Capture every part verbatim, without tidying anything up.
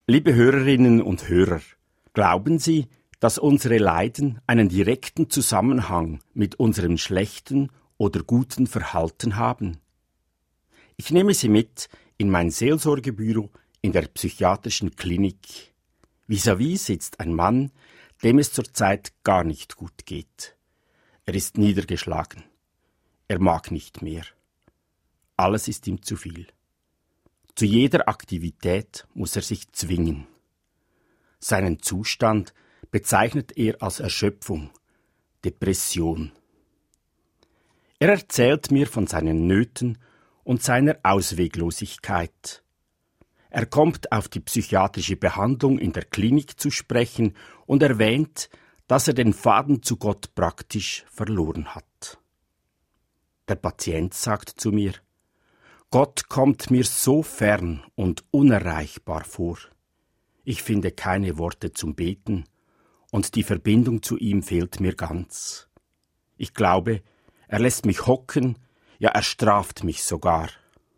Liebe Hörerinnen und Hörer, glauben Sie, dass unsere Leiden einen direkten Zusammenhang mit unserem schlechten oder guten Verhalten haben? Ich nehme Sie mit in mein Seelsorgebüro in der psychiatrischen Klinik. Vis-à-vis sitzt ein Mann, dem es zurzeit gar nicht gut geht. Er ist niedergeschlagen. Er mag nicht mehr. Alles ist ihm zu viel. Zu jeder Aktivität muss er sich zwingen. Seinen Zustand bezeichnet er als Erschöpfung, Depression. Er erzählt mir von seinen Nöten und seiner Ausweglosigkeit. Er kommt auf die psychiatrische Behandlung in der Klinik zu sprechen und erwähnt, dass er den Faden zu Gott praktisch verloren hat. Der Patient sagt zu mir: Gott kommt mir so fern und unerreichbar vor. Ich finde keine Worte zum Beten und die Verbindung zu ihm fehlt mir ganz. Ich glaube, er lässt mich hocken, ja, er straft mich sogar.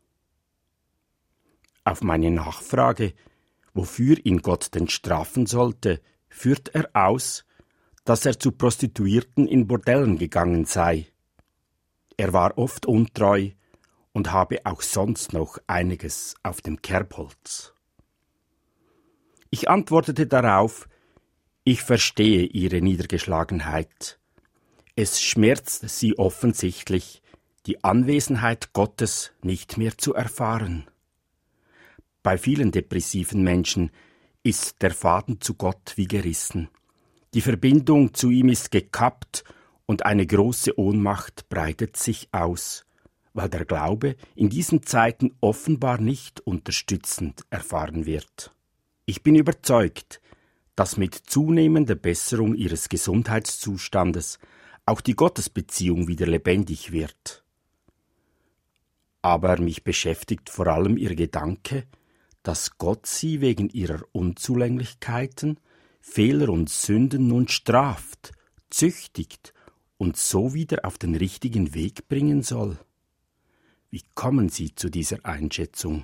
Auf meine Nachfrage, wofür ihn Gott denn strafen sollte, führt er aus, dass er zu Prostituierten in Bordellen gegangen sei. Er war oft untreu und habe auch sonst noch einiges auf dem Kerbholz. Ich antwortete darauf: Ich verstehe Ihre Niedergeschlagenheit. Es schmerzt Sie offensichtlich, die Anwesenheit Gottes nicht mehr zu erfahren. Bei vielen depressiven Menschen ist der Faden zu Gott wie gerissen. Die Verbindung zu ihm ist gekappt und eine große Ohnmacht breitet sich aus, weil der Glaube in diesen Zeiten offenbar nicht unterstützend erfahren wird. Ich bin überzeugt, dass mit zunehmender Besserung ihres Gesundheitszustandes auch die Gottesbeziehung wieder lebendig wird. Aber mich beschäftigt vor allem ihr Gedanke, dass Gott sie wegen ihrer Unzulänglichkeiten, Fehler und Sünden nun straft, züchtigt und so wieder auf den richtigen Weg bringen soll. Wie kommen Sie zu dieser Einschätzung?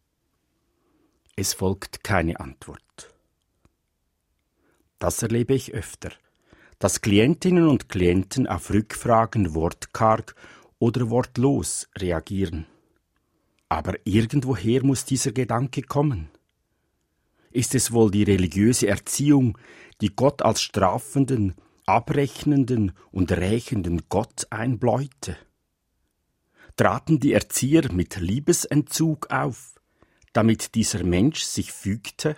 Es folgt keine Antwort. Das erlebe ich öfter, dass Klientinnen und Klienten auf Rückfragen wortkarg oder wortlos reagieren. Aber irgendwoher muss dieser Gedanke kommen. Ist es wohl die religiöse Erziehung, die Gott als strafenden, abrechnenden und rächenden Gott einbläute? Traten die Erzieher mit Liebesentzug auf, damit dieser Mensch sich fügte?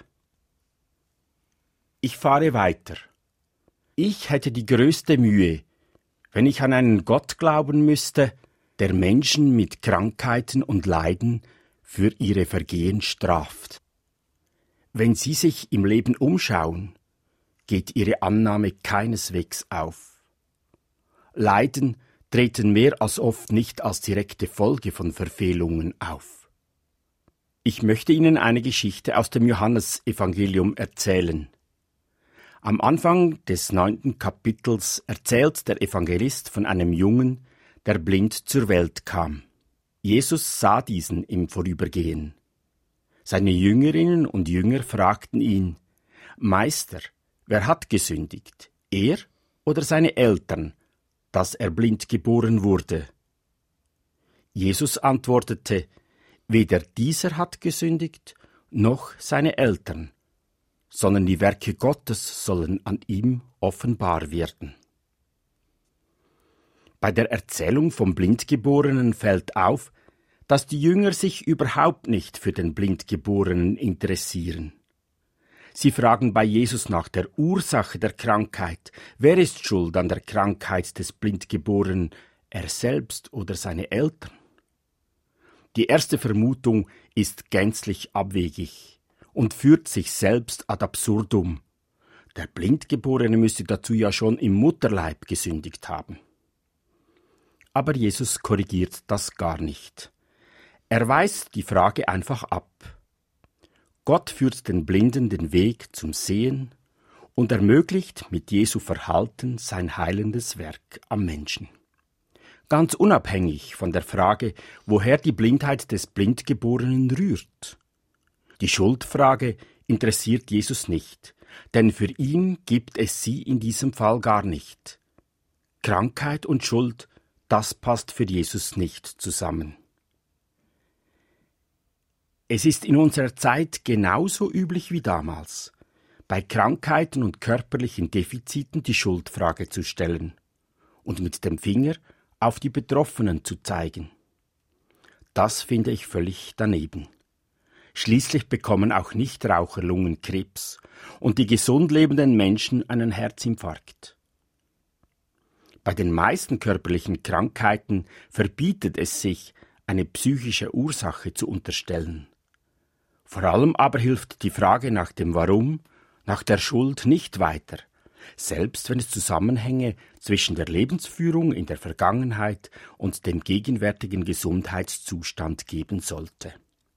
Ich fahre weiter. Ich hätte die größte Mühe, wenn ich an einen Gott glauben müsste, der Menschen mit Krankheiten und Leiden für ihre Vergehen straft. Wenn Sie sich im Leben umschauen, geht Ihre Annahme keineswegs auf. Leiden treten mehr als oft nicht als direkte Folge von Verfehlungen auf. Ich möchte Ihnen eine Geschichte aus dem Johannesevangelium erzählen. Am Anfang des neunten Kapitels erzählt der Evangelist von einem Jungen, der blind zur Welt kam. Jesus sah diesen im Vorübergehen. Seine Jüngerinnen und Jünger fragten ihn: Meister, wer hat gesündigt, er oder seine Eltern, dass er blind geboren wurde? Jesus antwortete: Weder dieser hat gesündigt, noch seine Eltern, sondern die Werke Gottes sollen an ihm offenbar werden. Bei der Erzählung vom Blindgeborenen fällt auf, dass die Jünger sich überhaupt nicht für den Blindgeborenen interessieren. Sie fragen bei Jesus nach der Ursache der Krankheit. Wer ist schuld an der Krankheit des Blindgeborenen, er selbst oder seine Eltern? Die erste Vermutung ist gänzlich abwegig und führt sich selbst ad absurdum. Der Blindgeborene müsste dazu ja schon im Mutterleib gesündigt haben. Aber Jesus korrigiert das gar nicht. Er weist die Frage einfach ab. Gott führt den Blinden den Weg zum Sehen und ermöglicht mit Jesu Verhalten sein heilendes Werk am Menschen. Ganz unabhängig von der Frage, woher die Blindheit des Blindgeborenen rührt. Die Schuldfrage interessiert Jesus nicht, denn für ihn gibt es sie in diesem Fall gar nicht. Krankheit und Schuld, das passt für Jesus nicht zusammen. Es ist in unserer Zeit genauso üblich wie damals, bei Krankheiten und körperlichen Defiziten die Schuldfrage zu stellen und mit dem Finger auf die Betroffenen zu zeigen. Das finde ich völlig daneben. Schließlich bekommen auch Nichtraucher Lungenkrebs und die gesund lebenden Menschen einen Herzinfarkt. Bei den meisten körperlichen Krankheiten verbietet es sich, eine psychische Ursache zu unterstellen. Vor allem aber hilft die Frage nach dem Warum, nach der Schuld nicht weiter, selbst wenn es Zusammenhänge zwischen der Lebensführung in der Vergangenheit und dem gegenwärtigen Gesundheitszustand geben sollte.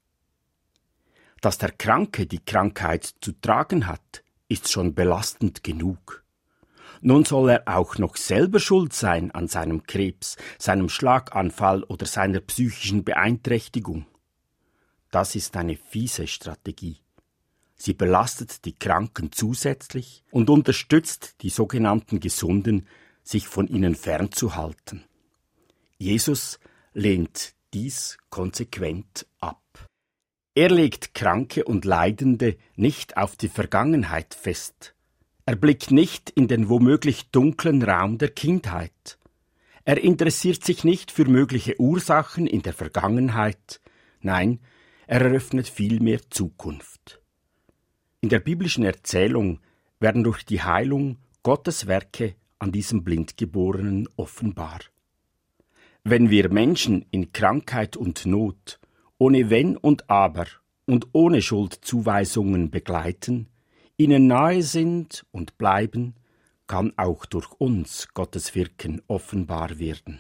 Dass der Kranke die Krankheit zu tragen hat, ist schon belastend genug. Nun soll er auch noch selber schuld sein an seinem Krebs, seinem Schlaganfall oder seiner psychischen Beeinträchtigung. Das ist eine fiese Strategie. Sie belastet die Kranken zusätzlich und unterstützt die sogenannten Gesunden, sich von ihnen fernzuhalten. Jesus lehnt dies konsequent ab. Er legt Kranke und Leidende nicht auf die Vergangenheit fest. Er blickt nicht in den womöglich dunklen Raum der Kindheit. Er interessiert sich nicht für mögliche Ursachen in der Vergangenheit. Nein, er eröffnet vielmehr Zukunft. In der biblischen Erzählung werden durch die Heilung Gottes Werke an diesem Blindgeborenen offenbar. Wenn wir Menschen in Krankheit und Not ohne Wenn und Aber und ohne Schuldzuweisungen begleiten, ihnen nahe sind und bleiben, kann auch durch uns Gottes Wirken offenbar werden.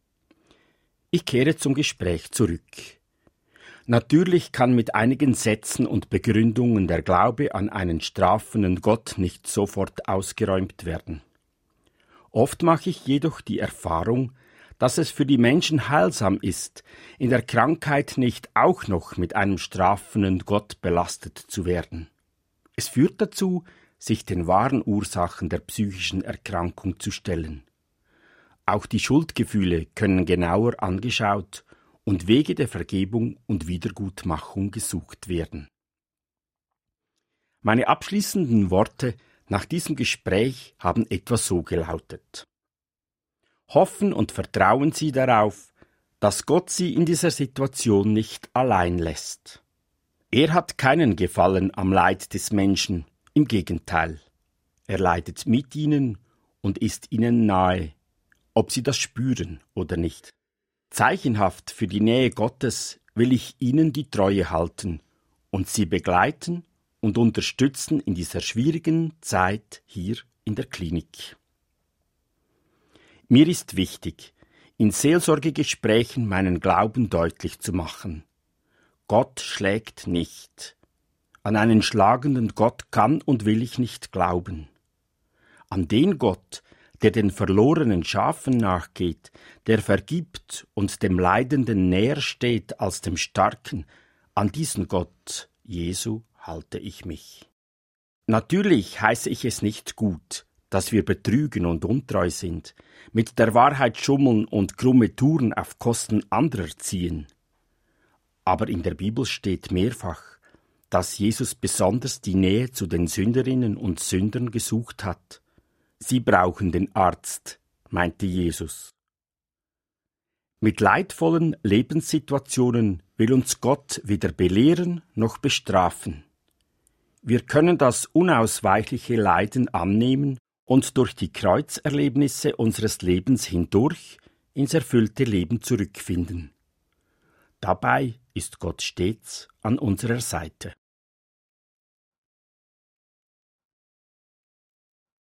Ich kehre zum Gespräch zurück. Natürlich kann mit einigen Sätzen und Begründungen der Glaube an einen strafenden Gott nicht sofort ausgeräumt werden. Oft mache ich jedoch die Erfahrung, dass es für die Menschen heilsam ist, in der Krankheit nicht auch noch mit einem strafenden Gott belastet zu werden. Es führt dazu, sich den wahren Ursachen der psychischen Erkrankung zu stellen. Auch die Schuldgefühle können genauer angeschaut und Wege der Vergebung und Wiedergutmachung gesucht werden. Meine abschließenden Worte nach diesem Gespräch haben etwa so gelautet. Hoffen und vertrauen Sie darauf, dass Gott Sie in dieser Situation nicht allein lässt. Er hat keinen Gefallen am Leid des Menschen, im Gegenteil. Er leidet mit ihnen und ist ihnen nahe, ob sie das spüren oder nicht. Zeichenhaft für die Nähe Gottes will ich Ihnen die Treue halten und Sie begleiten und unterstützen in dieser schwierigen Zeit hier in der Klinik. Mir ist wichtig, in Seelsorgegesprächen meinen Glauben deutlich zu machen. Gott schlägt nicht. An einen schlagenden Gott kann und will ich nicht glauben. An den Gott, der den verlorenen Schafen nachgeht, der vergibt und dem Leidenden näher steht als dem Starken, an diesen Gott, Jesu, halte ich mich. Natürlich heiße ich es nicht gut, dass wir betrügen und untreu sind, mit der Wahrheit schummeln und krumme Touren auf Kosten anderer ziehen. Aber in der Bibel steht mehrfach, dass Jesus besonders die Nähe zu den Sünderinnen und Sündern gesucht hat. Sie brauchen den Arzt, meinte Jesus. Mit leidvollen Lebenssituationen will uns Gott weder belehren noch bestrafen. Wir können das unausweichliche Leiden annehmen und durch die Kreuzerlebnisse unseres Lebens hindurch ins erfüllte Leben zurückfinden. Dabei ist Gott stets an unserer Seite.